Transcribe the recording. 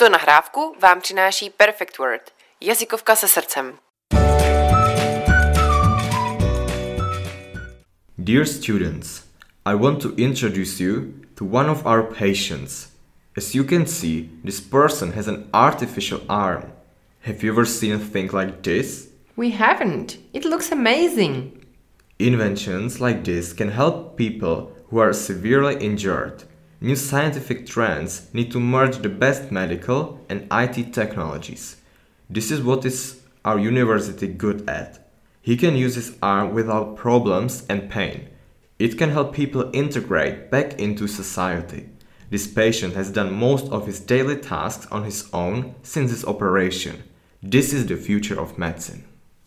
Tuto nahrávku vám přináší Perfect Word, jazykovka se srdcem. Dear students, I want to introduce you to one of our patients. As you can see, this person has an artificial arm. Have you ever seen a thing like this? We haven't. It looks amazing. Inventions like this can help people who are severely injured. New scientific trends need to merge the best medical and IT technologies. This is what is our university good at. He can use his arm without problems and pain. It can help people integrate back into society. This patient has done most of his daily tasks on his own since his operation. This is the future of medicine.